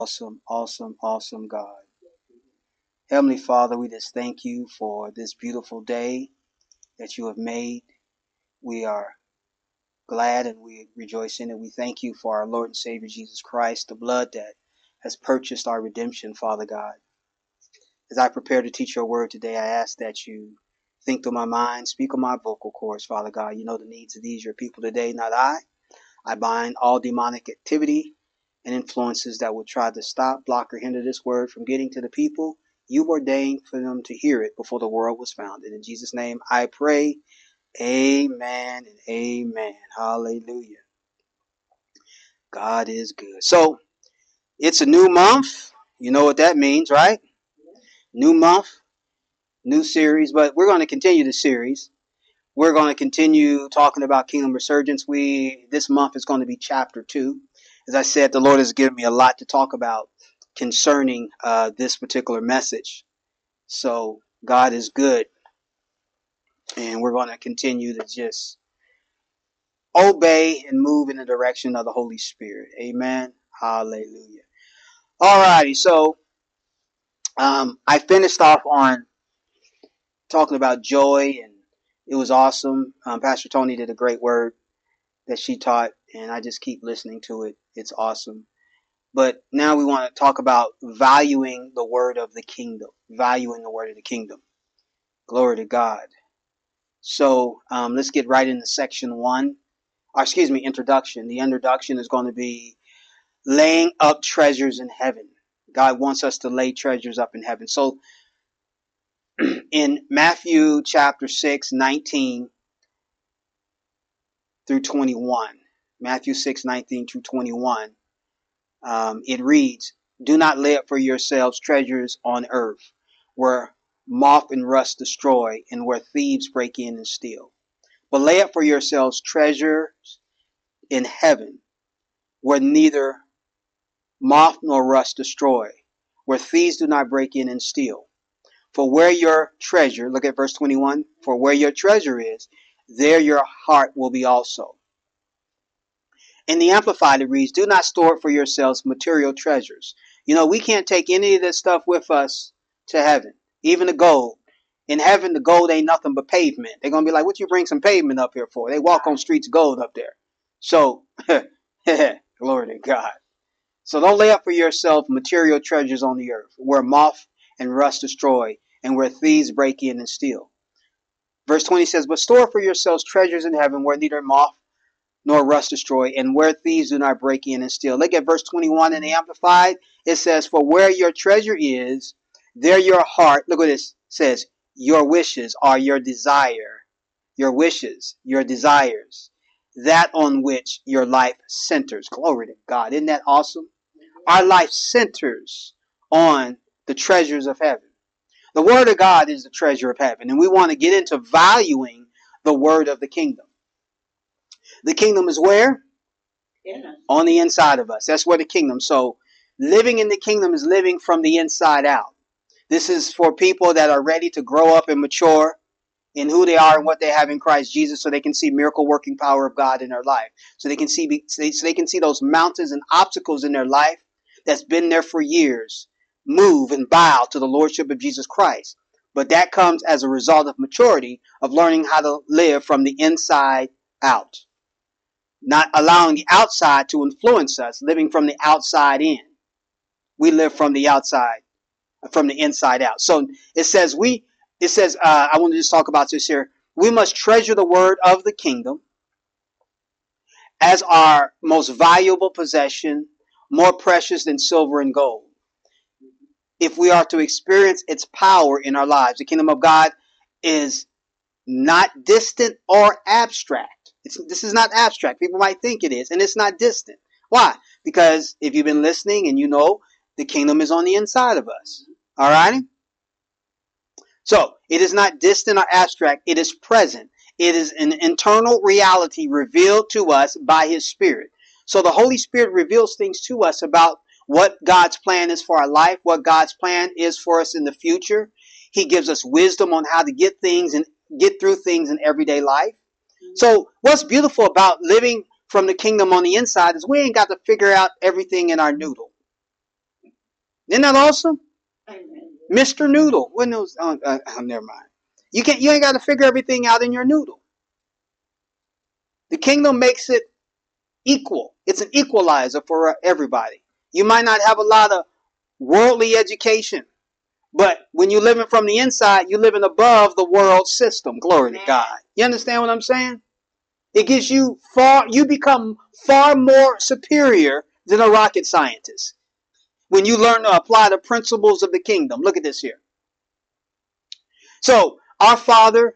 Awesome, awesome, awesome God. Heavenly Father, we just thank you for this beautiful day that you have made. We are glad and we rejoice in it. We thank you for our Lord and Savior Jesus Christ, the blood that has purchased our redemption, Father God. As I prepare to teach your word today, I ask that you think through my mind, speak on my vocal cords, Father God. You know the needs of these, your people today, not I. I bind all demonic activity and influences that would try to stop, block, or hinder this word from getting to the people you ordained for them to hear it before the world was founded. In Jesus' name I pray. Amen and amen. Hallelujah. God is good. So it's a new month. You know what that means, right? New month, new series, but we're going to continue the series. We're going to continue talking about Kingdom Resurgence. This month is going to be chapter 2. As I said, the Lord has given me a lot to talk about concerning this particular message. So God is good, and we're going to continue to just obey and move in the direction of the Holy Spirit. Amen. Hallelujah. All righty. So I finished off on talking about joy, and it was awesome. Pastor Tony did a great word that she taught, and I just keep listening to it. It's awesome. But now we want to talk about valuing the word of the kingdom. Valuing the word of the kingdom. Glory to God. So let's get right into section 1. Introduction. The introduction is going to be laying up treasures in heaven. God wants us to lay treasures up in heaven. So in Matthew chapter 6, 19 through 21, Matthew 6, 19 through 21, it reads, "Do not lay up for yourselves treasures on earth, where moth and rust destroy, and where thieves break in and steal. But lay up for yourselves treasures in heaven, where neither moth nor rust destroy, where thieves do not break in and steal. For where your treasure," look at verse 21, "for where your treasure is, there your heart will be also." In the Amplified, it reads, "Do not store up for yourselves material treasures." You know, we can't take any of this stuff with us to heaven, even the gold. In heaven, the gold ain't nothing but pavement. They're going to be like, what you bring some pavement up here for? They walk on streets gold up there. So, glory to God. So don't lay up for yourself material treasures on the earth, where moth and rust destroy, and where thieves break in and steal. Verse 20 says, "But store for yourselves treasures in heaven, where neither moth nor rust destroy, and where thieves do not break in and steal." Look at verse 21 in the Amplified. It says, "For where your treasure is, there your heart," look what this says, "your wishes are your desire." Your wishes, your desires, that on which your life centers. Glory to God. Isn't that awesome? Our life centers on the treasures of heaven. The Word of God is the treasure of heaven, and we want to get into valuing the Word of the kingdom. The kingdom is where? Yeah. On the inside of us. That's where the kingdom. So living in the kingdom is living from the inside out. This is for people that are ready to grow up and mature in who they are and what they have in Christ Jesus, so they can see miracle working power of God in their life. So they can see those mountains and obstacles in their life that's been there for years move and bow to the lordship of Jesus Christ. But that comes as a result of maturity, of learning how to live from the inside out. Not allowing the outside to influence us, living from the outside in. We live from the outside, from the inside out. So it says, I want to just talk about this here. We must treasure the word of the kingdom as our most valuable possession, more precious than silver and gold, if we are to experience its power in our lives. The kingdom of God is not distant or abstract. This is not abstract. People might think it is, and it's not distant. Why? Because if you've been listening and you know, the kingdom is on the inside of us. All right? So it is not distant or abstract. It is present. It is an internal reality revealed to us by His Spirit. So the Holy Spirit reveals things to us about what God's plan is for our life, what God's plan is for us in the future. He gives us wisdom on how to get things and get through things in everyday life. So what's beautiful about living from the kingdom on the inside is we ain't got to figure out everything in our noodle. Isn't that awesome? Mr. Noodle. When those? Never mind. You ain't got to figure everything out in your noodle. The kingdom makes it equal. It's an equalizer for everybody. You might not have a lot of worldly education, but when you're living from the inside, you're living above the world system. Glory to God. You understand what I'm saying? It gives you you become far more superior than a rocket scientist when you learn to apply the principles of the kingdom. Look at this here. So, our Father,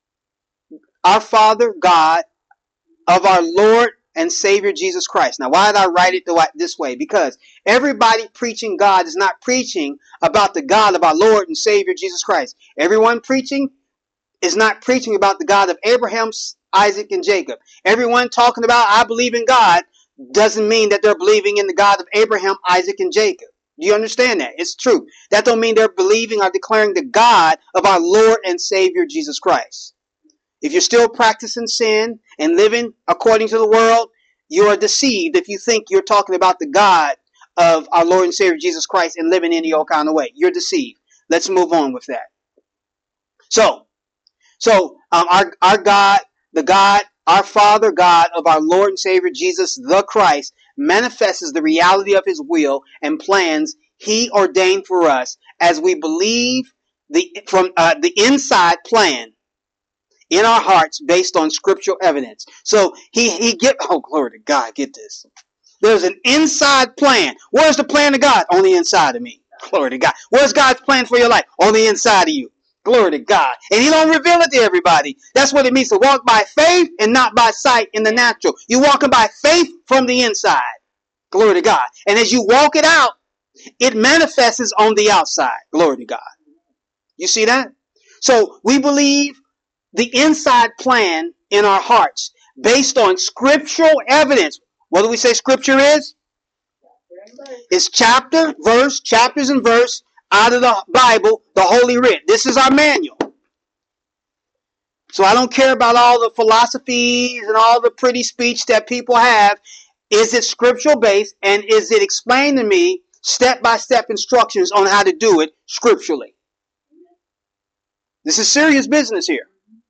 God, of our Lord and Savior Jesus Christ. Now, why did I write it this way? Because everybody preaching God is not preaching about the God of our Lord and Savior Jesus Christ. Everyone preaching is not preaching about the God of Abraham, Isaac, and Jacob. Everyone talking about I believe in God doesn't mean that they're believing in the God of Abraham, Isaac, and Jacob. Do you understand that? It's true. That don't mean they're believing or declaring the God of our Lord and Savior Jesus Christ. If you're still practicing sin and living according to the world, you are deceived if you think you're talking about the God of our Lord and Savior Jesus Christ and living any old kind of way. You're deceived. Let's move on with that. So our God, our Father God of our Lord and Savior Jesus the Christ manifests the reality of his will and plans he ordained for us as we believe the inside plan in our hearts based on scriptural evidence. So oh, glory to God, get this. There's an inside plan. Where's the plan of God? On the inside of me. Glory to God. Where's God's plan for your life? On the inside of you. Glory to God. And he don't reveal it to everybody. That's what it means to walk by faith and not by sight in the natural. You're walking by faith from the inside. Glory to God. And as you walk it out, it manifests on the outside. Glory to God. You see that? So we believe the inside plan in our hearts based on scriptural evidence. What do we say scripture is? It's chapters and verse out of the Bible, the Holy Writ. This is our manual. So I don't care about all the philosophies and all the pretty speech that people have. Is it scriptural based, and is it explained to me step-by-step instructions on how to do it scripturally? This is serious business here.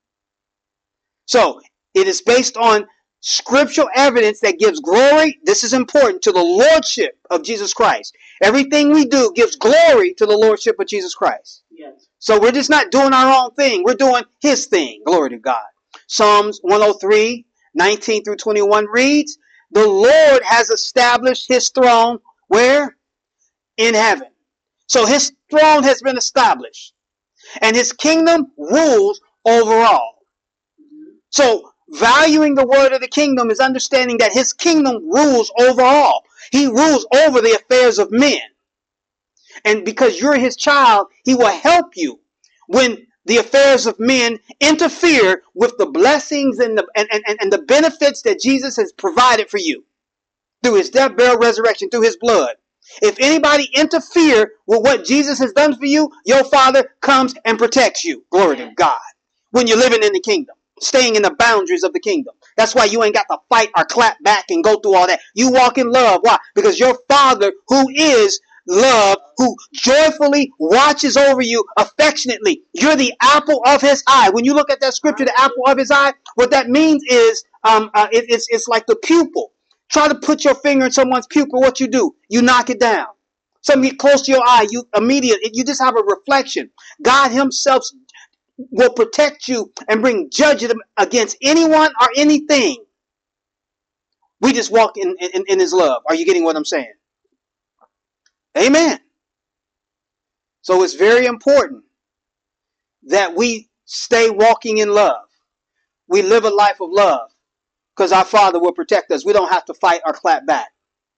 So it is based on scriptural evidence that gives glory. This is important to the lordship of Jesus Christ. Everything we do gives glory to the lordship of Jesus Christ. Yes. So we're just not doing our own thing. We're doing his thing. Glory to God. Psalms 103, 19 through 21 reads, the Lord has established his throne where? In heaven. So his throne has been established. And his kingdom rules over all. So valuing the word of the kingdom is understanding that his kingdom rules over all. He rules over the affairs of men. And because you're his child, he will help you when the affairs of men interfere with the blessings and the benefits that Jesus has provided for you through his death, burial, resurrection, through his blood. If anybody interfere with what Jesus has done for you, your Father comes and protects you. Glory to God. When you're living in the kingdom, staying in the boundaries of the kingdom. That's why you ain't got to fight or clap back and go through all that. You walk in love. Why? Because your Father, who is love, who joyfully watches over you affectionately. You're the apple of his eye. When you look at that scripture, the apple of his eye, what that means is it's like the pupil. Try to put your finger in someone's pupil. What you do? You knock it down. Something get close to your eye, you just have a reflection. God himself will protect you and bring judgment against anyone or anything. We just walk in his love. Are you getting what I'm saying? Amen. So it's very important that we stay walking in love. We live a life of love because our Father will protect us. We don't have to fight or clap back.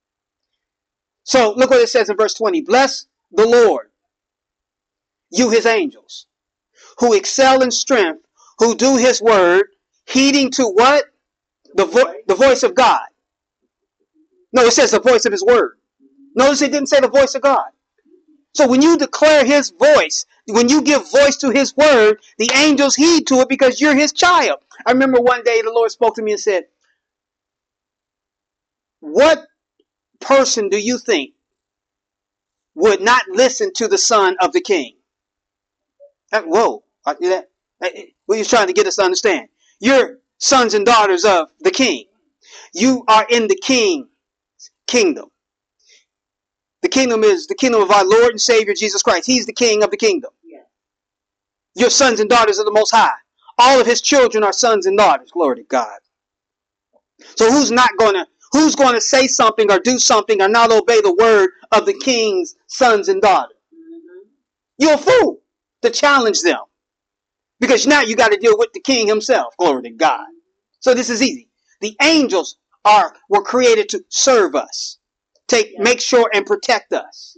So look what it says in verse 20. Bless the Lord, you his angels, who excel in strength, who do his word, heeding to what? The voice of God. No, it says the voice of his word. Notice it didn't say the voice of God. So when you declare his voice, when you give voice to his word, the angels heed to it because you're his child. I remember one day the Lord spoke to me and said, what person do you think would not listen to the son of the king. Whoa. What are you trying to get us to understand? You're sons and daughters of the king. You are in the king's kingdom. The kingdom is the kingdom of our Lord and Savior Jesus Christ. He's the king of the kingdom. You're sons and daughters of the Most High. All of his children are sons and daughters. Glory to God. So who's going to say something or do something or not obey the word of the king's sons and daughters? You're a fool to challenge them. Because now you got to deal with the king himself. Glory to God. So this is easy. The angels were created to serve us. Make sure and protect us.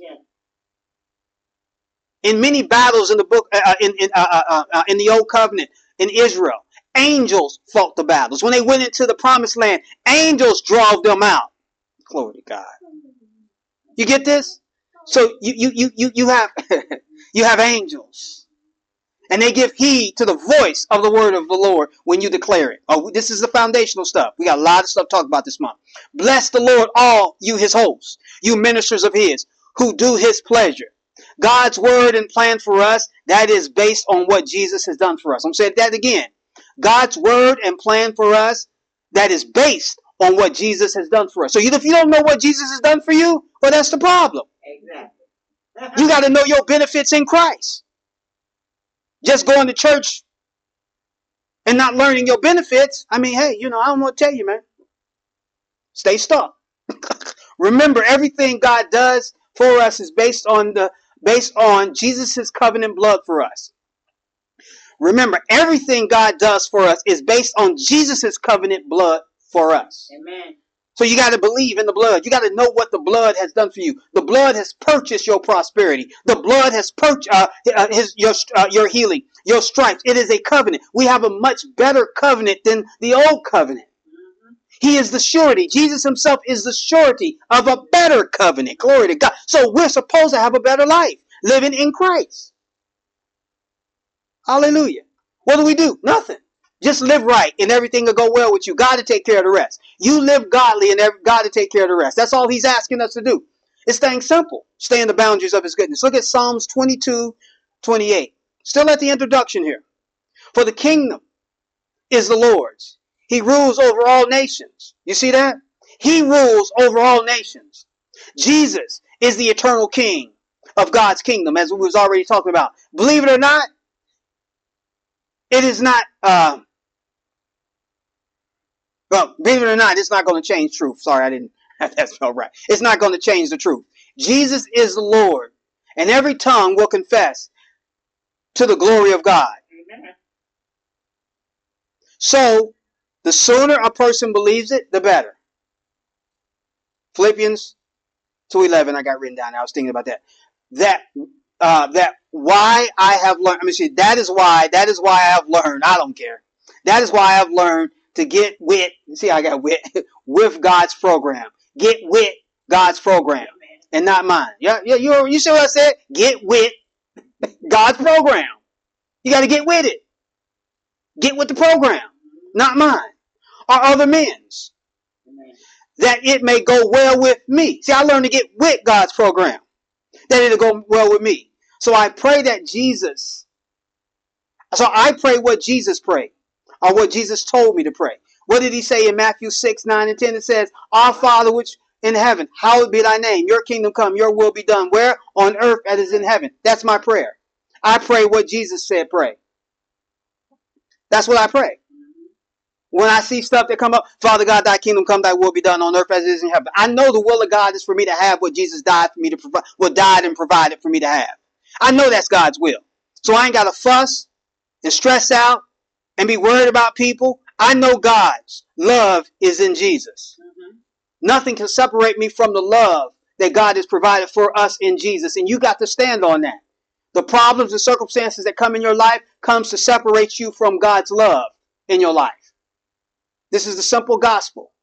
In many battles in the book, in the Old Covenant, in Israel, angels fought the battles. When they went into the promised land, angels drove them out. Glory to God. You get this? So you have you have angels. And they give heed to the voice of the word of the Lord when you declare it. Oh, this is the foundational stuff. We got a lot of stuff to talk about this month. Bless the Lord, all you his hosts, you ministers of his, who do his pleasure. God's word and plan for us, that is based on what Jesus has done for us. I'm saying that again. God's word and plan for us, that is based on what Jesus has done for us. So if you don't know what Jesus has done for you, well, that's the problem. Exactly. You got to know your benefits in Christ. Just going to church and not learning your benefits, I mean, hey, I don't want to tell you, man. Stay stuck. Remember, everything God does for us is based on Jesus' covenant blood for us. Remember, everything God does for us is based on Jesus' covenant blood for us. Amen. So you got to believe in the blood. You got to know what the blood has done for you. The blood has purchased your prosperity. The blood has purchased your healing, your stripes. It is a covenant. We have a much better covenant than the old covenant. He is the surety. Jesus himself is the surety of a better covenant. Glory to God. So we're supposed to have a better life, living in Christ. Hallelujah. What do? Nothing. Just live right and everything will go well with you. God to take care of the rest. You live godly and God to take care of the rest. That's all he's asking us to do. It's staying simple. Stay in the boundaries of his goodness. Look at Psalms 22:28. Still at the introduction here. For the kingdom is the Lord's. He rules over all nations. You see that? He rules over all nations. Jesus is the eternal king of God's kingdom, as we was already talking about. Believe it or not, it is not... Well, believe it or not, it's not going to change truth. Sorry, I didn't have that spelled right. It's not going to change the truth. Jesus is the Lord, and every tongue will confess to the glory of God. Amen. So, the sooner a person believes it, the better. Philippians 2:11, I got written down. I was thinking about that. That why I have learned. Let me see. That is why I have learned. I don't care. That is why I have learned to get with, see, I got with God's program. Get with God's program and not mine. Yeah, you see what I said? Get with God's program. You got to get with it. Get with the program, not mine or other men's, that it may go well with me. See, I learned to get with God's program, that it'll go well with me. So I pray what Jesus prayed. Or what Jesus told me to pray. What did he say in Matthew 6:9 and 10? It says, Our Father which in heaven, hallowed be thy name. Your kingdom come, your will be done. Where? On earth as it is in heaven. That's my prayer. I pray what Jesus said pray. That's what I pray. When I see stuff that come up, Father God, thy kingdom come, thy will be done on earth as it is in heaven. I know the will of God is for me to have what Jesus died for me to provide, what died and provided for me to have. I know that's God's will. So I ain't got to fuss and stress out and be worried about people. I know God's love is in Jesus. Nothing can separate me from the love that God has provided for us in Jesus. And you got to stand on that. The problems and circumstances that come in your life comes to separate you from God's love in your life. This is the simple gospel.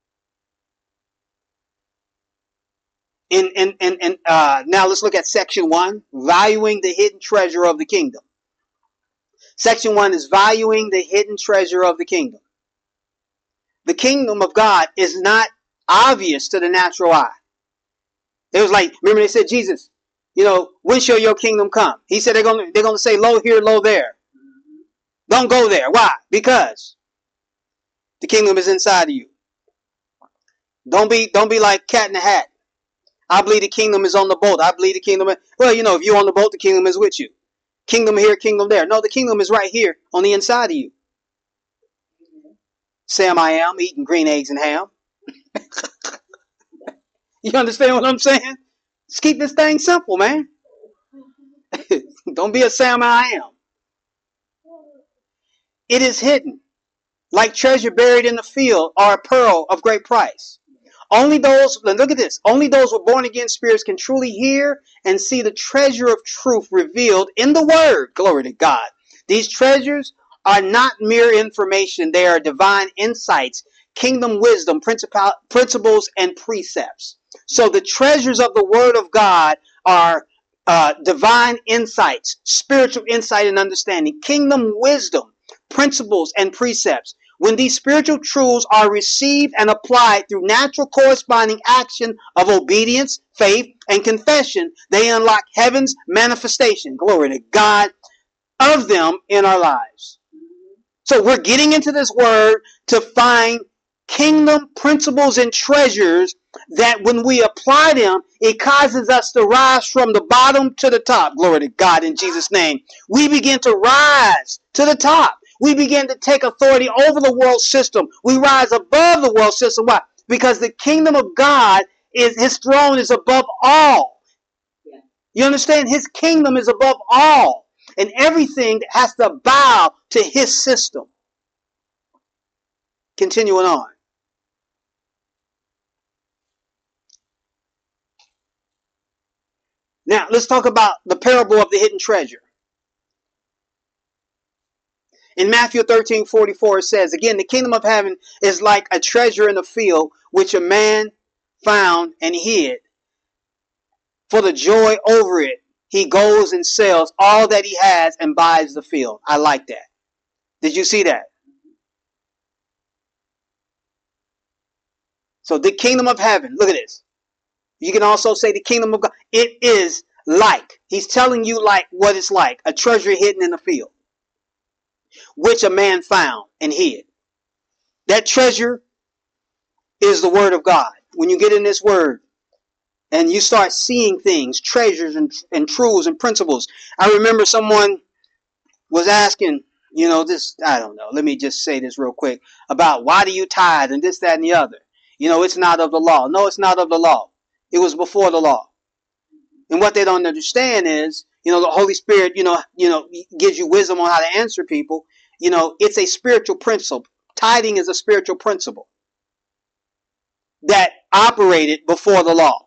Now let's look at section 1, valuing the hidden treasure of the kingdom. Section 1 is valuing the hidden treasure of the kingdom. The kingdom of God is not obvious to the natural eye. It was like, remember they said, Jesus, When shall your kingdom come? He said they're gonna say, lo here, lo there. Don't go there. Why? Because the kingdom is inside of you. Don't be like cat in the hat. I believe the kingdom is on the boat. I believe the kingdom. Well, if you're on the boat, the kingdom is with you. Kingdom here, kingdom there. No, the kingdom is right here on the inside of you. Sam I am eating green eggs and ham. You understand what I'm saying? Just keep this thing simple, man. Don't be a Sam I am. It is hidden, like treasure buried in the field, or a pearl of great price. Only those, look at this, only those with born again spirits can truly hear and see the treasure of truth revealed in the word. Glory to God. These treasures are not mere information. They are divine insights, kingdom wisdom, principles, and precepts. So the treasures of the word of God are divine insights, spiritual insight and understanding, kingdom wisdom, principles, and precepts. When these spiritual truths are received and applied through natural corresponding action of obedience, faith, and confession, they unlock heaven's manifestation, glory to God, of them in our lives. So we're getting into this word to find kingdom principles and treasures that when we apply them, it causes us to rise from the bottom to the top. Glory to God in Jesus' name. We begin to rise to the top. We begin to take authority over the world system. We rise above the world system. Why? Because the kingdom of God, his throne is above all. You understand? His kingdom is above all. And everything has to bow to his system. Continuing on. Now, let's talk about the parable of the hidden treasure. In Matthew 13:44, it says, again, the kingdom of heaven is like a treasure in a field, which a man found and hid. For the joy over it, he goes and sells all that he has and buys the field. I like that. Did you see that? So the kingdom of heaven, look at this. You can also say the kingdom of God. It is like. He's telling you like what it's like. A treasure hidden in a field, which a man found and hid. That treasure is the word of God. When you get in this word and you start seeing things, treasures and truths and principles. I remember someone was asking, this, I don't know, let me just say this real quick, about why do you tithe and this, that, and the other. It's not of the law. No, it's not of the law. It was before the law. And what they don't understand is, the Holy Spirit, gives you wisdom on how to answer people. It's a spiritual principle. Tithing is a spiritual principle that operated before the law.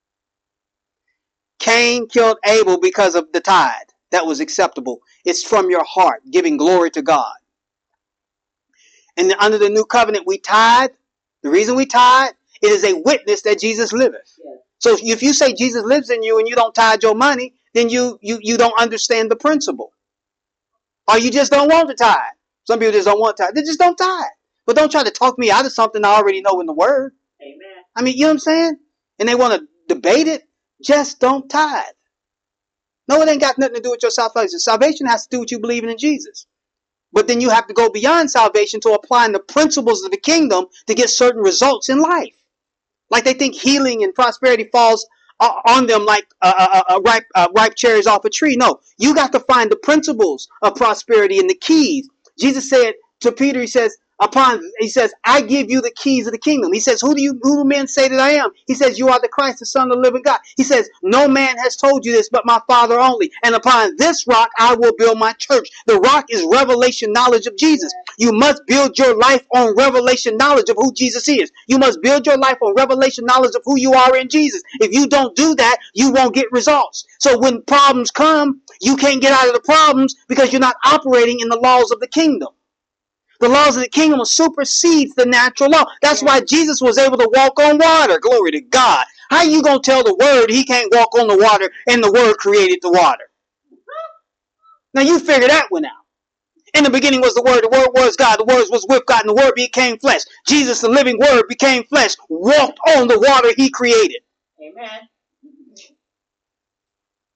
Cain killed Abel because of the tithe. That was acceptable. It's from your heart, giving glory to God. And under the new covenant, we tithe. The reason we tithe, it is a witness that Jesus liveth. Yeah. So if you say Jesus lives in you and you don't tithe your money, then you don't understand the principle. Or you just don't want to tithe. Some people just don't want to tithe. They just don't tithe. But don't try to talk me out of something I already know in the word. Amen. I mean, you know what I'm saying? And they want to debate it. Just don't tithe. No, it ain't got nothing to do with your salvation. Salvation has to do with you believing in Jesus. But then you have to go beyond salvation to applying the principles of the kingdom to get certain results in life. Like they think healing and prosperity falls on them like ripe cherries off a tree. No, you got to find the principles of prosperity and the keys. Jesus said to Peter, he says, I give you the keys of the kingdom. He says, who do men say that I am? He says, you are the Christ, the Son of the living God. He says, no man has told you this but my Father only. And upon this rock I will build my church. The rock is revelation knowledge of Jesus. You must build your life on revelation knowledge of who Jesus is. You must build your life on revelation knowledge of who you are in Jesus. If you don't do that, you won't get results. So when problems come, you can't get out of the problems because you're not operating in the laws of the kingdom. The laws of the kingdom supersedes the natural law. That's why Jesus was able to walk on water. Glory to God. How you going to tell the word he can't walk on the water and the word created the water? Now you figure that one out. In the beginning was the word was God, the word was with God, and the word became flesh. Jesus, the living word, became flesh, walked on the water he created. Amen.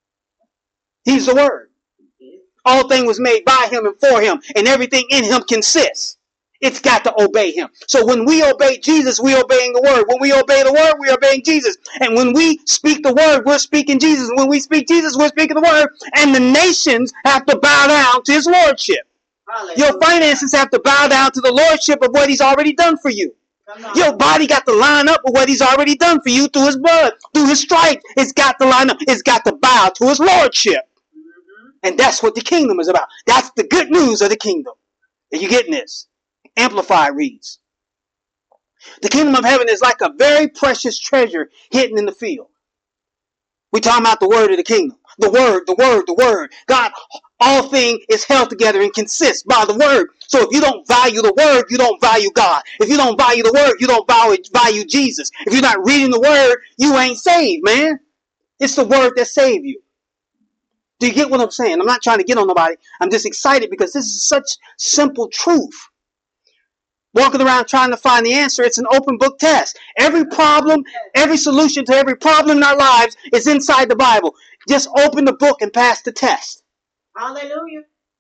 He's the Word. All things was made by him and for him, and everything in him consists. It's got to obey him. So when we obey Jesus, we're obeying the Word. When we obey the Word, we're obeying Jesus. And when we speak the Word, we're speaking Jesus. When we speak Jesus, we're speaking the Word. And the nations have to bow down to his Lordship. Hallelujah. Your finances have to bow down to the Lordship of what he's already done for you. Your body got to line up with what he's already done for you through his blood, through his stripes. It's got to line up. It's got to bow to his Lordship. And that's what the kingdom is about. That's the good news of the kingdom. Are you getting this? Amplified reads, the kingdom of heaven is like a very precious treasure hidden in the field. We're talking about the word of the kingdom. The word, the word, the word. God, all thing is held together and consists by the word. So if you don't value the word, you don't value God. If you don't value the word, you don't value Jesus. If you're not reading the word, you ain't saved, man. It's the word that saved you. Do you get what I'm saying? I'm not trying to get on nobody. I'm just excited because this is such simple truth. Walking around trying to find the answer, it's an open book test. Every problem, every solution to every problem in our lives is inside the Bible. Just open the book and pass the test. Hallelujah.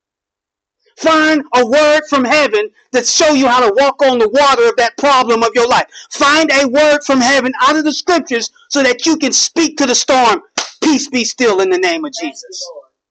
Find a word from heaven that show you how to walk on the water of that problem of your life. Find a word from heaven out of the scriptures so that you can speak to the storm. Peace be still in the name of Jesus.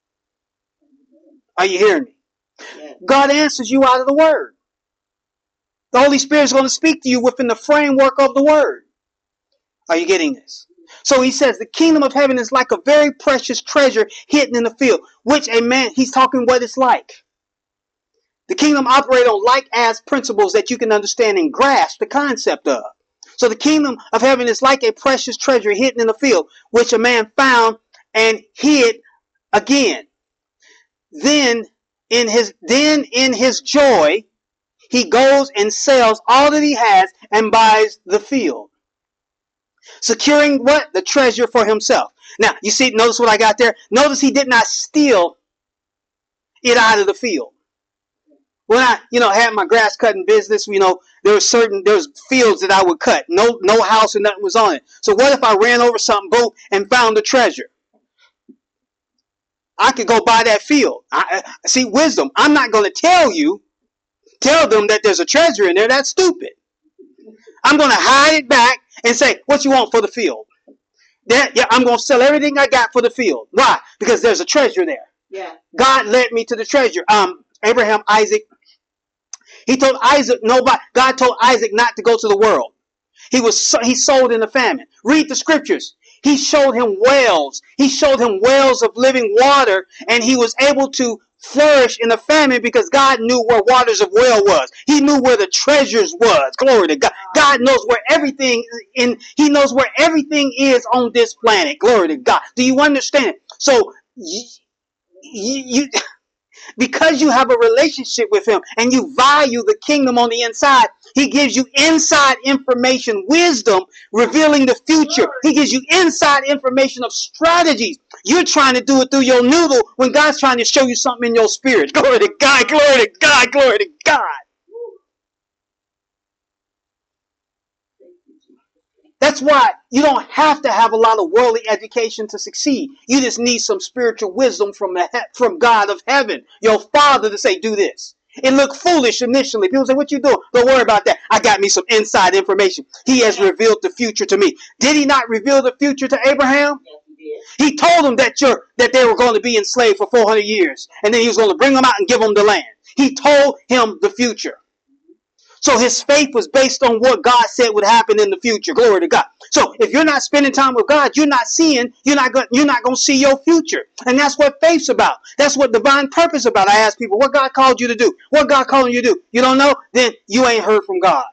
Are you hearing me? God answers you out of the word. The Holy Spirit is going to speak to you within the framework of the word. Are you getting this? So he says the kingdom of heaven is like a very precious treasure hidden in the field, which a man, he's talking what it's like. The kingdom operates on like-as principles that you can understand and grasp the concept of. So the kingdom of heaven is like a precious treasure hidden in the field, which a man found and hid again. Then in his joy, he goes and sells all that he has and buys the field. Securing what? The treasure for himself. Now, you see, notice what I got there? Notice he did not steal it out of the field. When I, had my grass cutting business, there was fields that I would cut. No house and nothing was on it. So what if I ran over something, boom, and found the treasure? I could go buy that field. See, wisdom. I'm not going to tell them that there's a treasure in there. That's stupid. I'm going to hide it back and say, what you want for the field? I'm going to sell everything I got for the field. Why? Because there's a treasure there. Yeah. God led me to the treasure. Abraham, Isaac, God told Isaac not to go to the world. He sold in the famine. Read the scriptures. He showed him wells. He showed him wells of living water, and he was able to flourish in the famine because God knew where waters of well was. He knew where the treasures was. Glory to God. God knows where everything He knows where everything is on this planet. Glory to God. Do you understand? So you because you have a relationship with him and you value the kingdom on the inside, he gives you inside information, wisdom, revealing the future. He gives you inside information of strategies. You're trying to do it through your noodle when God's trying to show you something in your spirit. Glory to God, glory to God, glory to God. That's why you don't have to have a lot of worldly education to succeed. You just need some spiritual wisdom from God of heaven, your Father, to say, do this. It looked foolish initially. People say, what you doing? Don't worry about that. I got me some inside information. He has revealed the future to me. Did he not reveal the future to Abraham? Yes, he did. He told them that they were going to be enslaved for 400 years. And then he was going to bring them out and give them the land. He told him the future. So his faith was based on what God said would happen in the future. Glory to God. So if you're not spending time with God, you're not going to see your future. And that's what faith's about. That's what divine purpose is about. I ask people, what God called you to do? What God calling you to do? You don't know? Then you ain't heard from God.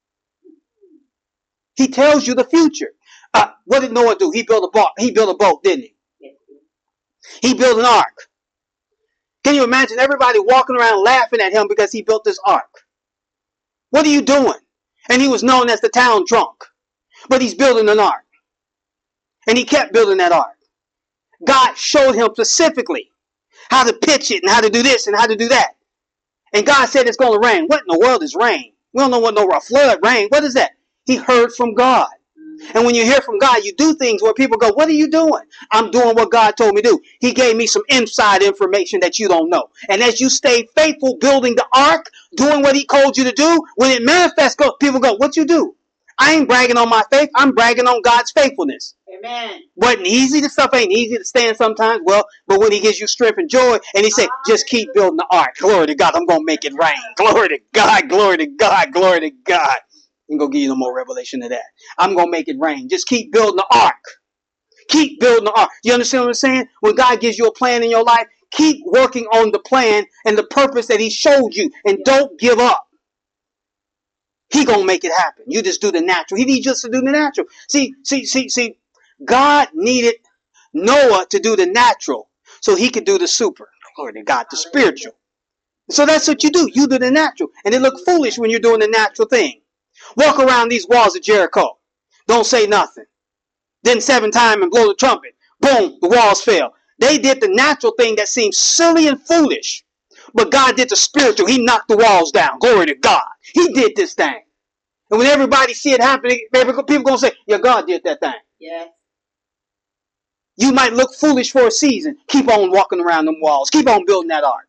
He tells you the future. What did Noah do? He built a boat, didn't he? He built an ark. Can you imagine everybody walking around laughing at him because he built this ark? What are you doing? And he was known as the town drunk. But he's building an ark. And he kept building that ark. God showed him specifically how to pitch it and how to do this and how to do that. And God said it's going to rain. What in the world is rain? We don't know what a flood, rain. What is that? He heard from God. And when you hear from God, you do things where people go, what are you doing? I'm doing what God told me to do. He gave me some inside information that you don't know. And as you stay faithful building the ark, doing what he told you to do, when it manifests, people go, what you do? I ain't bragging on my faith. I'm bragging on God's faithfulness. Amen. Wasn't easy. The stuff ain't easy to stand sometimes. Well, but when he gives you strength and joy, and he said, just keep building the ark. Glory to God. I'm going to make it rain. Glory to God. Glory to God. Glory to God. I'm going to give you no more revelation of that. I'm going to make it rain. Just keep building the ark. Keep building the ark. You understand what I'm saying? When God gives you a plan in your life, keep working on the plan and the purpose that he showed you. And don't give up. He going to make it happen. You just do the natural. He needs us to do the natural. See. God needed Noah to do the natural so he could do the super. Glory to God, the spiritual. So that's what you do. You do the natural. And it look foolish when you're doing the natural thing. Walk around these walls of Jericho. Don't say nothing. Then 7 times and blow the trumpet. Boom, the walls fell. They did the natural thing that seemed silly and foolish. But God did the spiritual. He knocked the walls down. Glory to God. He did this thing. And when everybody see it happening, people going to say, yeah, God did that thing. Yeah. You might look foolish for a season. Keep on walking around them walls. Keep on building that ark.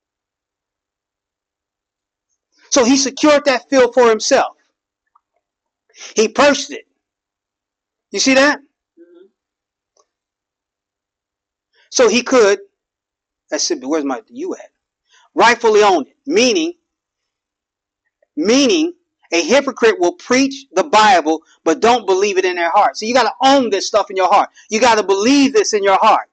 So he secured that field for himself. He purchased it. You see that? Mm-hmm. So he could, that's it, where's my you at? Rightfully own it. Meaning a hypocrite will preach the Bible but don't believe it in their heart. So you got to own this stuff in your heart. You got to believe this in your heart.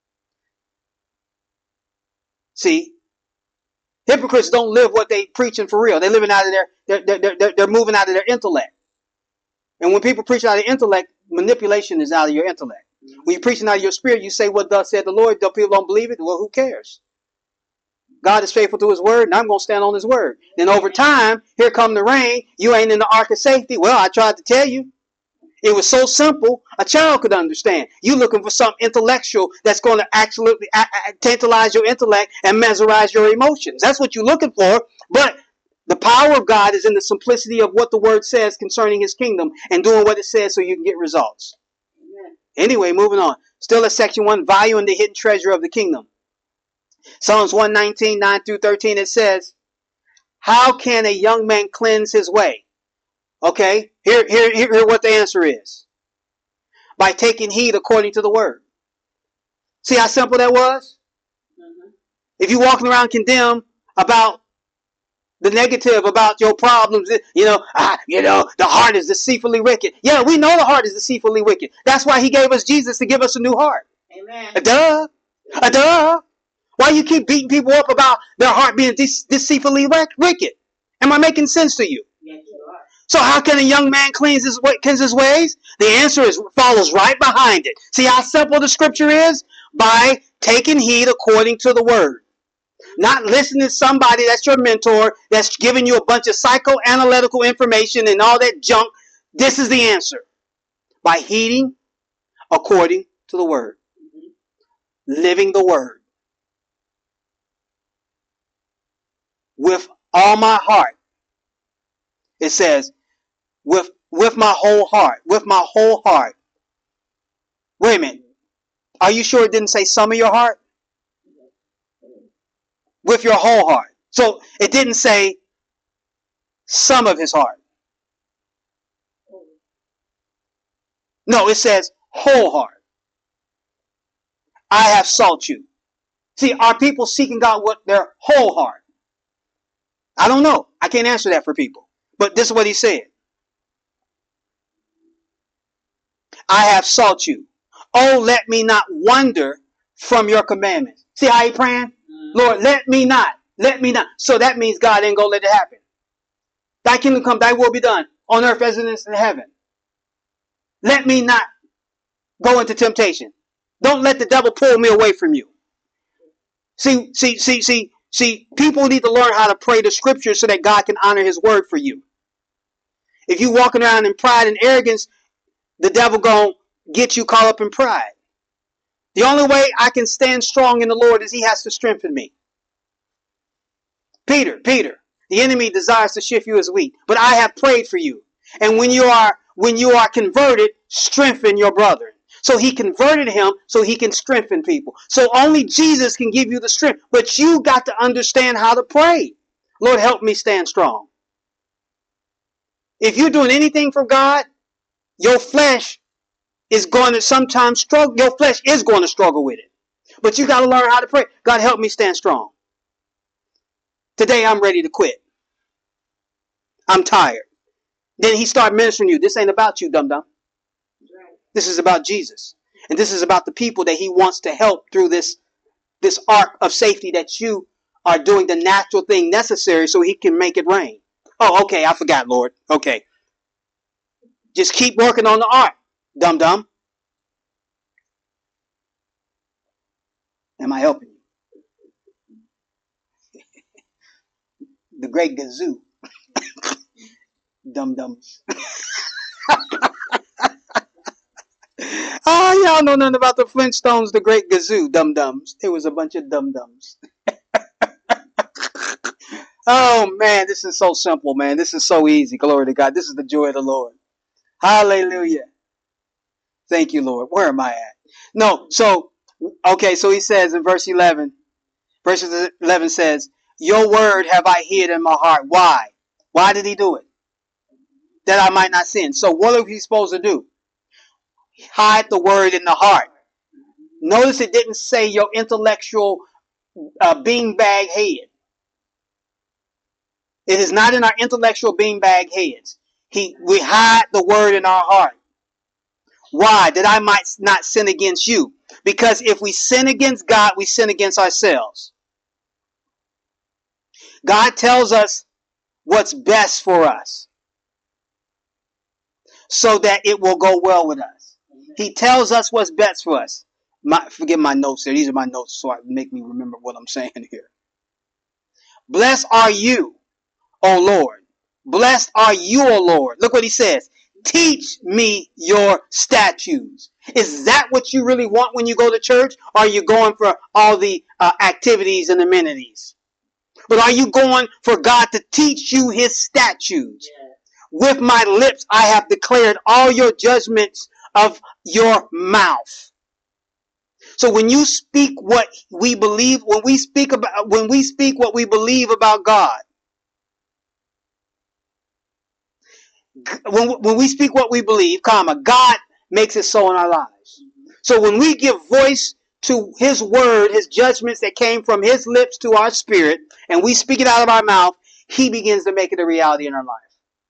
See? Hypocrites don't live what they preaching for real. They're living out of they're moving out of their intellect. And when people preach out of intellect, manipulation is out of your intellect. When you're preaching out of your spirit, you say what thus said the Lord. The people don't believe it. Well, who cares? God is faithful to his word, and I'm going to stand on his word. Then over time, here come the rain. You ain't in the ark of safety. Well, I tried to tell you. It was so simple, a child could understand. You looking for something intellectual that's going to actually tantalize your intellect and mesmerize your emotions. That's what you're looking for. But the power of God is in the simplicity of what the word says concerning his kingdom and doing what it says so you can get results. Amen. Anyway, moving on. Still at section 1, value in the hidden treasure of the kingdom. Psalms 119, 9 through 13, it says, how can a young man cleanse his way? Okay, here what the answer is. By taking heed according to the word. See how simple that was? Mm-hmm. If you're walking around condemned about the negative, about your problems, the heart is deceitfully wicked. Yeah, we know the heart is deceitfully wicked. That's why he gave us Jesus to give us a new heart. Amen. Duh. Why you keep beating people up about their heart being deceitfully wicked? Am I making sense to you? Yes, you are. So how can a young man cleanse his ways? The answer follows right behind it. See how simple the scripture is? By taking heed according to the word. Not listening to somebody that's your mentor that's giving you a bunch of psychoanalytical information and all that junk. This is the answer. By heeding according to the word. Living the word. With all my heart. It says, with my whole heart. With my whole heart. Wait a minute. Are you sure it didn't say some of your heart? With your whole heart. So it didn't say some of his heart. No, it says whole heart. I have sought you. See, are people seeking God with their whole heart? I don't know. I can't answer that for people. But this is what he said. I have sought you. Oh, let me not wander from your commandments. See how he praying? Lord, let me not. Let me not. So that means God ain't going to let it happen. Thy kingdom come, thy will be done on earth as it is in heaven. Let me not go into temptation. Don't let the devil pull me away from you. See, people need to learn how to pray the scriptures so that God can honor his word for you. If you walking around in pride and arrogance, the devil gonna get you caught up in pride. The only way I can stand strong in the Lord is he has to strengthen me. Peter, the enemy desires to shift you as wheat, but I have prayed for you. And when you are when you are converted, strengthen your brethren. So he converted him so he can strengthen people. So only Jesus can give you the strength. But you got to understand how to pray. Lord, help me stand strong. If you're doing anything for God, your flesh is going to sometimes struggle. Your flesh is going to struggle with it. But you got to learn how to pray. God, help me stand strong. Today I'm ready to quit. I'm tired. Then he started ministering to you. This ain't about you, dum-dum. This is about Jesus. And this is about the people that he wants to help through this ark of safety that you are doing the natural thing necessary so he can make it rain. Oh, okay. I forgot, Lord. Okay. Just keep working on the ark, dum-dum. Am I helping you? The great Gazoo. Dum-dums. Oh, y'all know nothing about the Flintstones, the great Gazoo, dum-dums. It was a bunch of dum-dums. Oh, man, this is so simple, man. This is so easy. Glory to God. This is the joy of the Lord. Hallelujah. Thank you, Lord. Where am I at? No, so, okay, so he says in verse 11, verse 11 says, your word have I hid in my heart. Why? Why did he do it? That I might not sin. So what are we supposed to do? Hide the word in the heart. Notice it didn't say your intellectual beanbag head. It is not in our intellectual beanbag heads. We hide the word in our heart. Why? That I might not sin against you. Because if we sin against God, we sin against ourselves. God tells us what's best for us so that it will go well with us. He tells us what's best for us. Forget my notes here. These are my notes so I make me remember what I'm saying here. Blessed are you, O Lord. Blessed are you, O Lord. Look what he says. Teach me your statutes. Is that what you really want when you go to church? Or are you going for all the activities and amenities? But are you going for God to teach you his statutes? Yeah. With my lips I have declared all your judgments of your mouth. So when you speak what we believe, when we speak what we believe about God, when we speak what we believe, God makes it so in our lives. So when we give voice to his word, his judgments that came from his lips to our spirit, and we speak it out of our mouth, he begins to make it a reality in our life.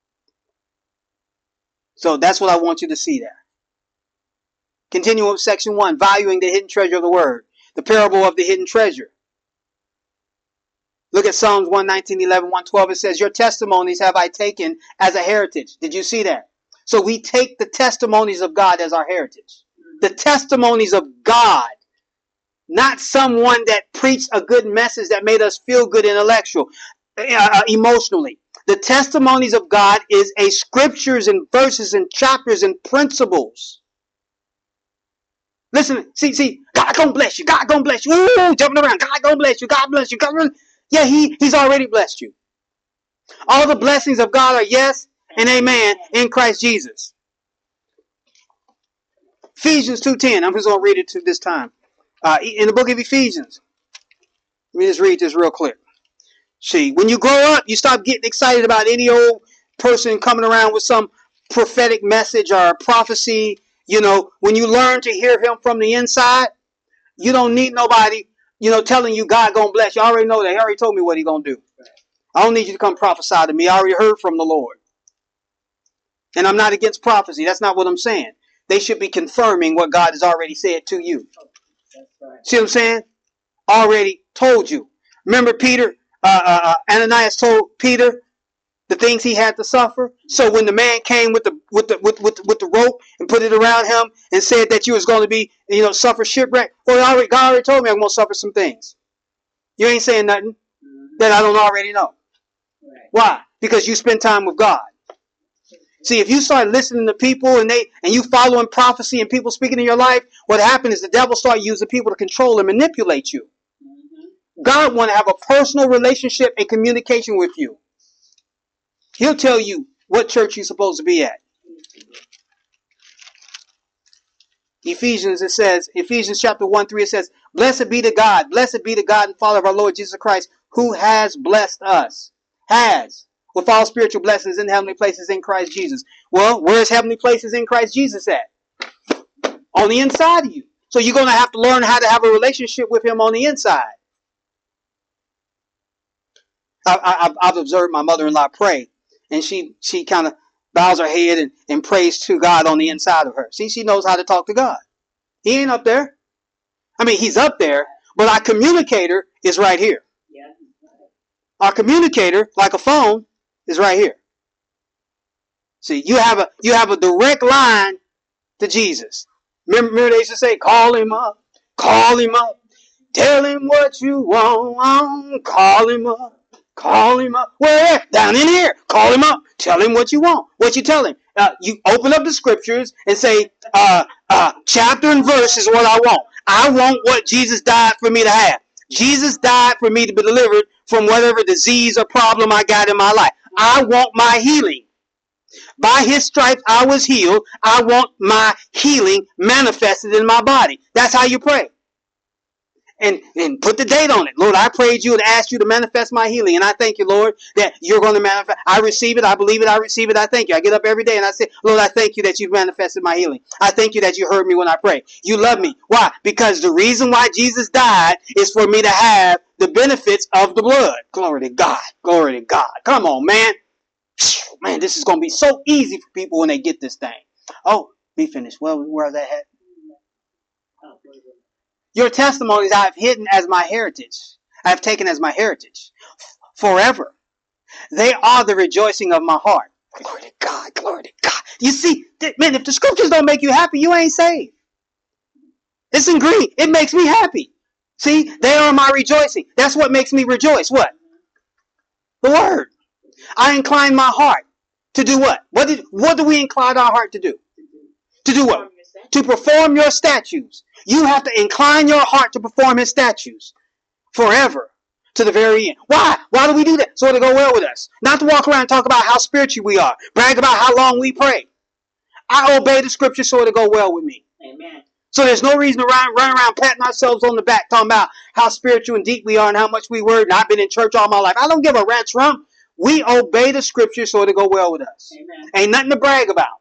So that's what I want you to see there. Continuing with section 1, valuing the hidden treasure of the word. The parable of the hidden treasure. Look at Psalms 119, 11, 112. It says, your testimonies have I taken as a heritage. Did you see that? So we take the testimonies of God as our heritage. The testimonies of God. Not someone that preached a good message that made us feel good emotionally. The testimonies of God is a scriptures and verses and chapters and principles. Listen, see, God gonna bless you. God gonna bless you. Ooh, jumping around. God gonna bless you. God bless you. God bless you. Yeah, he's already blessed you. All the blessings of God are yes and amen in Christ Jesus. Ephesians 2:10. I'm just going to read it to this time. In the book of Ephesians. Let me just read this real quick. See, when you grow up, you stop getting excited about any old person coming around with some prophetic message or prophecy. You know, when you learn to hear him from the inside, you don't need nobody, telling you God gonna bless you. I already know that. He already told me what he gonna do. I don't need you to come prophesy to me. I already heard from the Lord. And I'm not against prophecy. That's not what I'm saying. They should be confirming what God has already said to you. See what I'm saying? Already told you. Remember Peter? Ananias told Peter the things he had to suffer. So when the man came with the rope and put it around him and said that you was going to be, suffer shipwreck. Well, God already told me I'm going to suffer some things. You ain't saying nothing that I don't already know. Why? Because you spend time with God. See, if you start listening to people and you following prophecy and people speaking in your life, what happens is the devil start using people to control and manipulate you. God want to have a personal relationship and communication with you. He'll tell you what church you're supposed to be at. Ephesians chapter 1:3, it says, blessed be the God and Father of our Lord Jesus Christ, who has blessed us. With all spiritual blessings in heavenly places in Christ Jesus. Well, where's heavenly places in Christ Jesus at? On the inside of you. So you're going to have to learn how to have a relationship with him on the inside. I've observed my mother-in-law pray, and she kind of bows her head and prays to God on the inside of her. See, she knows how to talk to God. He ain't up there. I mean, he's up there, but our communicator is right here. Our communicator, like a phone, is right here. See, you have a direct line to Jesus. Remember they used to say, call him up, tell him what you want, call him up. Where? Down in here. Call him up, tell him what you want. What you tell him? You open up the scriptures and say, chapter and verse is what I want. I want what Jesus died for me to have. Jesus died for me to be delivered from whatever disease or problem I got in my life. I want my healing. By his stripes I was healed. I want my healing manifested in my body. That's how you pray. And put the date on it. Lord, I prayed you and asked you to manifest my healing. And I thank you, Lord, that you're going to manifest. I receive it. I believe it. I receive it. I thank you. I get up every day and I say, Lord, I thank you that you've manifested my healing. I thank you that you heard me when I pray. You love me. Why? Because the reason why Jesus died is for me to have the benefits of the blood. Glory to God. Glory to God. Come on, man. Man, this is going to be so easy for people when they get this thing. Oh, we finished. Well, where's that at? Your testimonies I have hidden as my heritage. I have taken as my heritage forever. They are the rejoicing of my heart. Glory to God. Glory to God. You see, man, if the scriptures don't make you happy, you ain't saved. It's in green. It makes me happy. See, they are my rejoicing. That's what makes me rejoice. What? The word. I incline my heart to do what? What do we incline our heart to do? To do what? To perform your statutes. You have to incline your heart to perform his statutes forever to the very end. Why? Why do we do that? So it'll go well with us. Not to walk around and talk about how spiritual we are. Brag about how long we pray. I obey the scripture so it'll go well with me. Amen. So there's no reason to run around patting ourselves on the back talking about how spiritual and deep we are and how much we were. And I've been in church all my life. I don't give a rat's rump. We obey the scripture so it'll go well with us. Amen. Ain't nothing to brag about.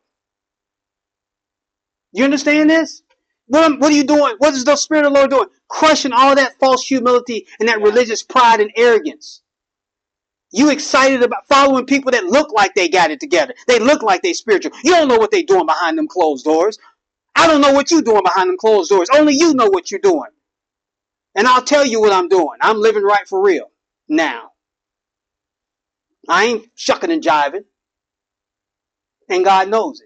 You understand this? What are you doing? What is the Spirit of the Lord doing? Crushing all that false humility and that religious pride and arrogance. You excited about following people that look like they got it together. They look like they spiritual. You don't know what they're doing behind them closed doors. I don't know what you're doing behind them closed doors. Only you know what you're doing. And I'll tell you what I'm doing. I'm living right for real now. I ain't shucking and jiving. And God knows it.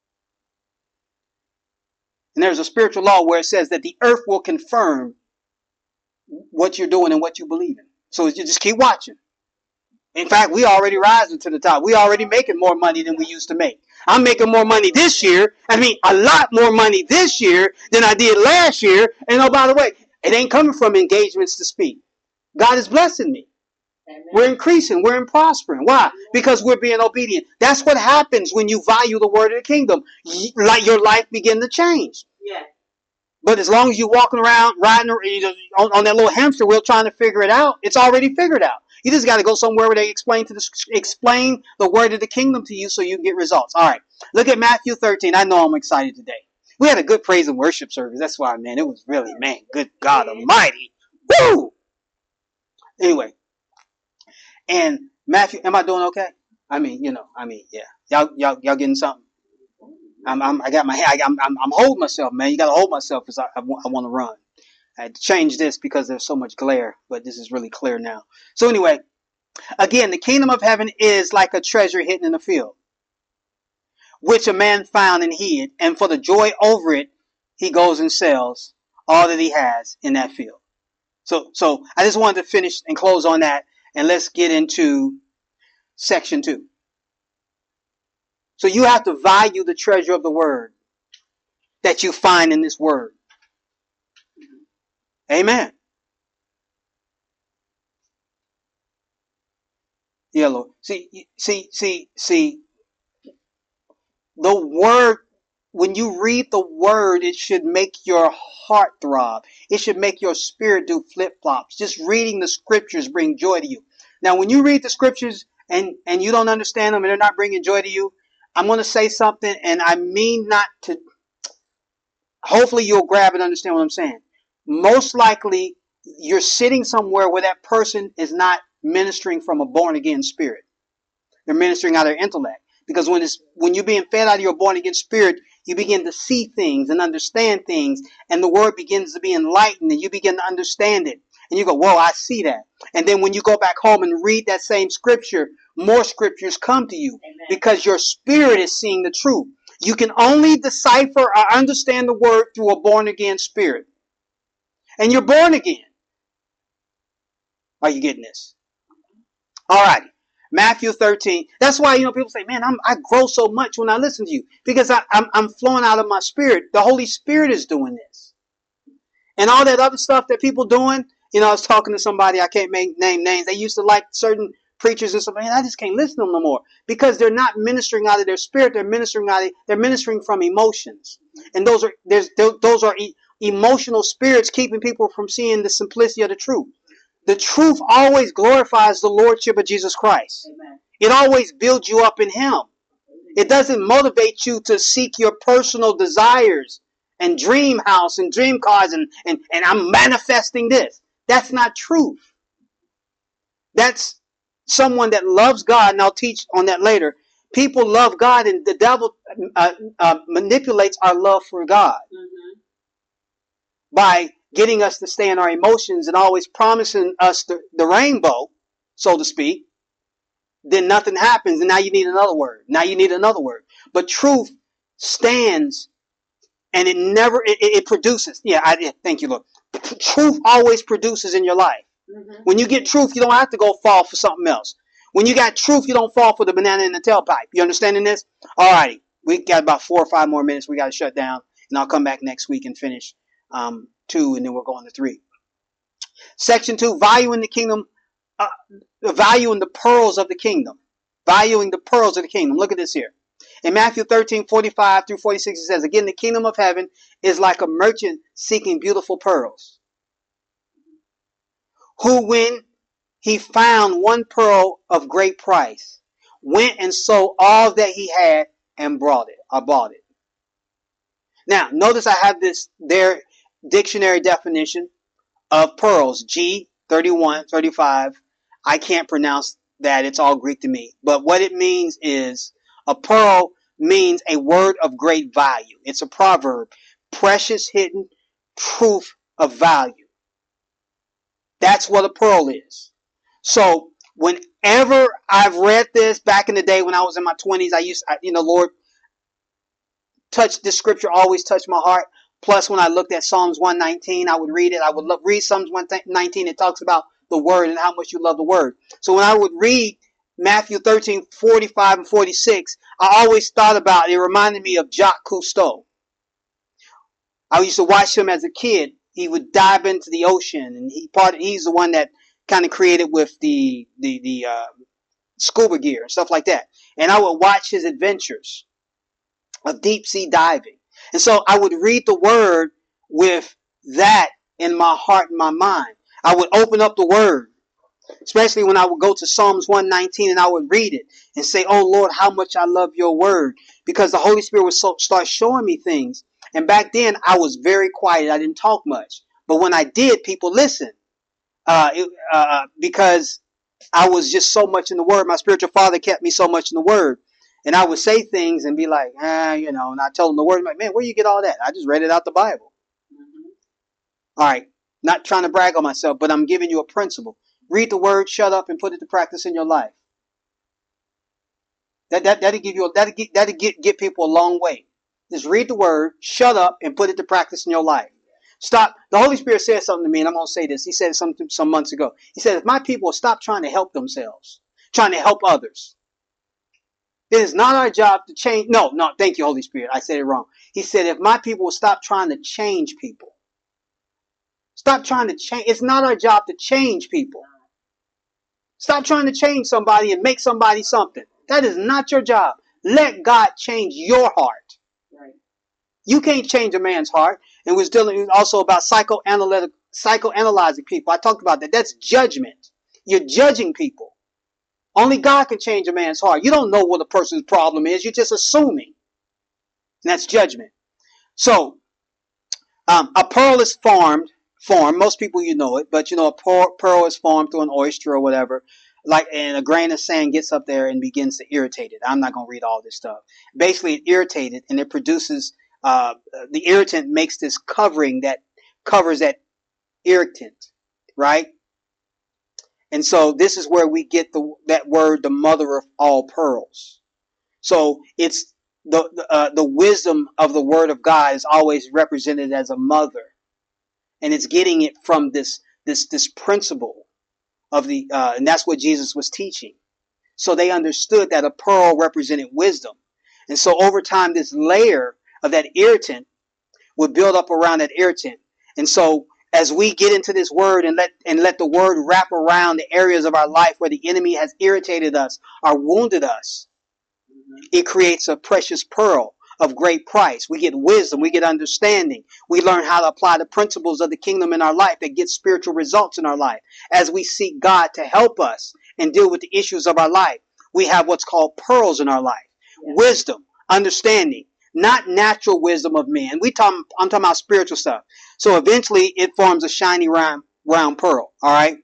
And there's a spiritual law where it says that the earth will confirm what you're doing and what you believe in. So you just keep watching. In fact, we already rising to the top. We already making more money than we used to make. I'm making more money this year. I mean, a lot more money this year than I did last year. And oh, by the way, it ain't coming from engagements to speak. God is blessing me. Amen. We're increasing. We're prospering. Why? Because we're being obedient. That's what happens when you value the word of the kingdom. Like your life begin to change. Yeah. But as long as you're walking around, riding on that little hamster wheel trying to figure it out, it's already figured out. You just got to go somewhere where they explain the word of the kingdom to you so you can get results. All right. Look at Matthew 13. I know I'm excited today. We had a good praise and worship service. That's why, man, it was really, man, good God Almighty. Woo! Anyway. And Matthew, am I doing okay? I mean, yeah. Y'all getting something? I'm holding myself, man. You got to hold myself because I want to run. I had to change this because there's so much glare, but this is really clear now. So anyway, again, the kingdom of heaven is like a treasure hidden in a field, which a man found and hid, and for the joy over it, he goes and sells all that he has in that field. So I just wanted to finish and close on that, and let's get into section 2. So you have to value the treasure of the word that you find in this word. Amen. Yeah, Lord. See. The word, when you read the word, it should make your heart throb. It should make your spirit do flip-flops. Just reading the scriptures bring joy to you. Now, when you read the scriptures and you don't understand them and they're not bringing joy to you, I'm going to say something, and I mean not to, hopefully you'll grab and understand what I'm saying. Most likely, you're sitting somewhere where that person is not ministering from a born-again spirit. They're ministering out of their intellect. Because when you're being fed out of your born again spirit, you begin to see things and understand things, and the word begins to be enlightened, and you begin to understand it. And you go, whoa, I see that. And then when you go back home and read that same scripture, more scriptures come to you. Amen. Because your spirit is seeing the truth. You can only decipher or understand the word through a born again spirit. And you're born again. Are you getting this? All right. Matthew 13. That's why, people say, man, I grow so much when I listen to you. Because I'm flowing out of my spirit. The Holy Spirit is doing this. And all that other stuff that people doing, I was talking to somebody, I can't name names. They used to like certain preachers and stuff. Man, I just can't listen to them no more. Because they're not ministering out of their spirit. They're ministering from emotions. And those are emotional spirits keeping people from seeing the simplicity of the truth. The truth always glorifies the Lordship of Jesus Christ. Amen. It always builds you up in Him. It doesn't motivate you to seek your personal desires and dream house and dream cars and I'm manifesting this. That's not truth. That's someone that loves God, and I'll teach on that later. People love God, and the devil manipulates our love for God. Mm-hmm. By getting us to stay in our emotions and always promising us the rainbow, so to speak, then nothing happens, and now you need another word. Now you need another word. But truth stands, and it produces. Thank you, Lord. Truth always produces in your life. Mm-hmm. When you get truth, you don't have to go fall for something else. When you got truth, you don't fall for the banana in the tailpipe. You understanding this? All righty. We got about 4 or 5 more minutes. We got to shut down, and I'll come back next week and finish 2, and then we're going to 3. Section 2, valuing the kingdom, valuing the pearls of the kingdom. Valuing the pearls of the kingdom. Look at this here. In Matthew 13:45 through 46, it says, again, the kingdom of heaven is like a merchant seeking beautiful pearls, who, when he found one pearl of great price, went and sold all that he had and bought it. Now, notice I have their dictionary definition of pearls, G3135. I can't pronounce that. It's all Greek to me. But what it means is, a pearl means a word of great value. It's a proverb. Precious, hidden, truth of value. That's what a pearl is. So, whenever I've read this back in the day when I was in my 20s, Lord touched this scripture, always touched my heart. Plus, when I looked at Psalms 119, I would read it. I would read Psalms 119. It talks about the word and how much you love the word. So when I would read Matthew 13:45 and 46, I always thought about it. It reminded me of Jacques Cousteau. I used to watch him as a kid. He would dive into the ocean, and he's the one that kind of created with the scuba gear and stuff like that. And I would watch his adventures of deep sea diving. And so I would read the word with that in my heart and my mind. I would open up the word, especially when I would go to Psalms 119 and I would read it and say, oh Lord, how much I love your word. Because the Holy Spirit would start showing me things. And back then I was very quiet. I didn't talk much. But when I did, people listened. Because I was just so much in the word. My spiritual father kept me so much in the word. And I would say things and be like, and I tell them the word. I'm like, man, where you get all that? I just read it out the Bible. Mm-hmm. All right. Not trying to brag on myself, but I'm giving you a principle. Read the word, shut up, and put it to practice in your life. That'll get people a long way. Just read the word, shut up, and put it to practice in your life. Stop. The Holy Spirit said something to me, and I'm going to say this. He said it some months ago. He said, if my people stop trying to help themselves, trying to help others, it is not our job to change. No, thank you, Holy Spirit. I said it wrong. He said, if my people will stop trying to change people. Stop trying to change. It's not our job to change people. Stop trying to change somebody and make somebody something. That is not your job. Let God change your heart. Right. You can't change a man's heart. And we're dealing also about psychoanalyzing people. I talked about that. That's judgment. You're judging people. Only God can change a man's heart. You don't know what a person's problem is. You're just assuming. And that's judgment. So, a pearl is formed. Most people, you know it, but you know, a pearl is formed through an oyster or whatever. And a grain of sand gets up there and begins to irritate it. I'm not going to read all this stuff. Basically, it irritates it, and it produces, the irritant makes this covering that covers that irritant, right? And so this is where we get that word, the mother of all pearls. So it's the wisdom of the word of God is always represented as a mother, and it's getting it from this principle of and that's what Jesus was teaching. So they understood that a pearl represented wisdom, and so over time this layer of that irritant would build up around that irritant, and so as we get into this word and let the word wrap around the areas of our life where the enemy has irritated us or wounded us, it creates a precious pearl of great price. We get wisdom. We get understanding. We learn how to apply the principles of the kingdom in our life that get spiritual results in our life. As we seek God to help us and deal with the issues of our life, we have what's called pearls in our life. Yeah. Wisdom, understanding, not natural wisdom of men. I'm talking about spiritual stuff. So eventually it forms a shiny round pearl. All right.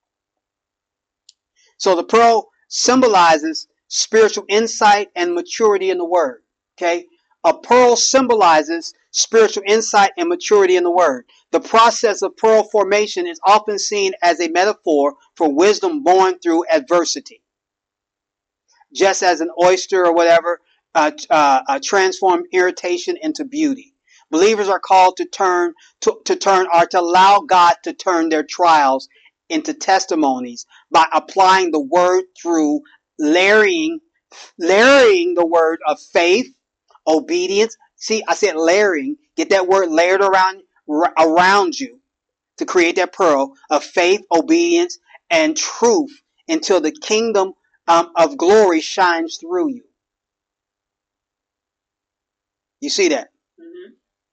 So the pearl symbolizes spiritual insight and maturity in the word. Okay. A pearl symbolizes spiritual insight and maturity in the word. The process of pearl formation is often seen as a metaphor for wisdom born through adversity. Just as an oyster or whatever transform irritation into beauty. Believers are called to allow God to turn their trials into testimonies by applying the word through layering the word of faith, obedience. See, I said layering. Get that word layered around you to create that pearl of faith, obedience, and truth until the kingdom of glory shines through you. You see that? Mm-hmm.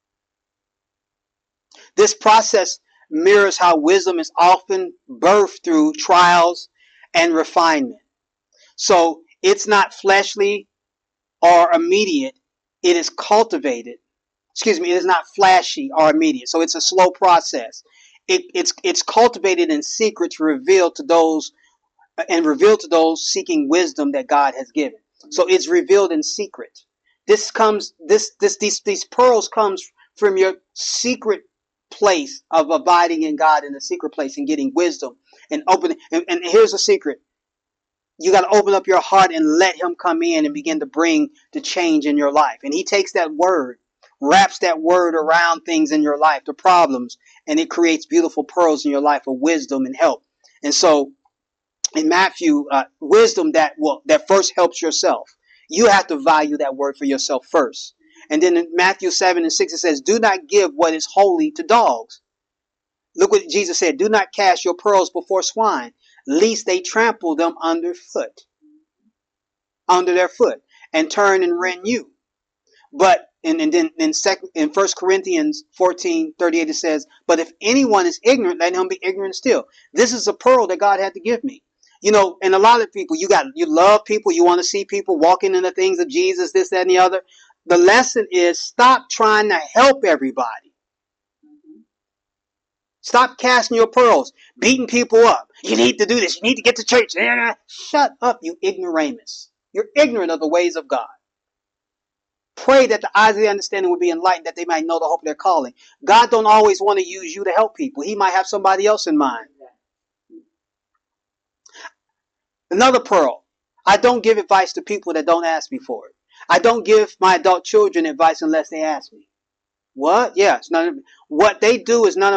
This process mirrors how wisdom is often birthed through trials and refinement. So it's not fleshly or immediate. It is cultivated. It is not flashy or immediate. So it's a slow process. It's cultivated in secret to reveal to those seeking wisdom that God has given. So it's revealed in secret. These pearls comes from your secret place of abiding in God in the secret place and getting wisdom and opening. And here's a secret. You got to open up your heart and let him come in and begin to bring the change in your life. And he takes that word, wraps that word around things in your life, the problems, and it creates beautiful pearls in your life of wisdom and help. And so in Matthew, wisdom that first helps yourself. You have to value that word for yourself first. And then in Matthew 7:6, it says, do not give what is holy to dogs. Look what Jesus said. Do not cast your pearls before swine, lest they trample them under their foot, and turn and rend you. But then in 1 Corinthians 14:38, it says, but if anyone is ignorant, let him be ignorant still. This is a pearl that God had to give me. You know, and a lot of people, you love people, you want to see people walking in the things of Jesus, this, that, and the other. The lesson is stop trying to help everybody. Stop casting your pearls, beating people up. You need to do this. You need to get to church. Shut up, you ignoramus. You're ignorant of the ways of God. Pray that the eyes of the understanding will be enlightened, that they might know the hope of their calling. God don't always want to use you to help people. He might have somebody else in mind. Another pearl. I don't give advice to people that don't ask me for it. I don't give my adult children advice unless they ask me. What? Yeah, it's none of, what they do is none of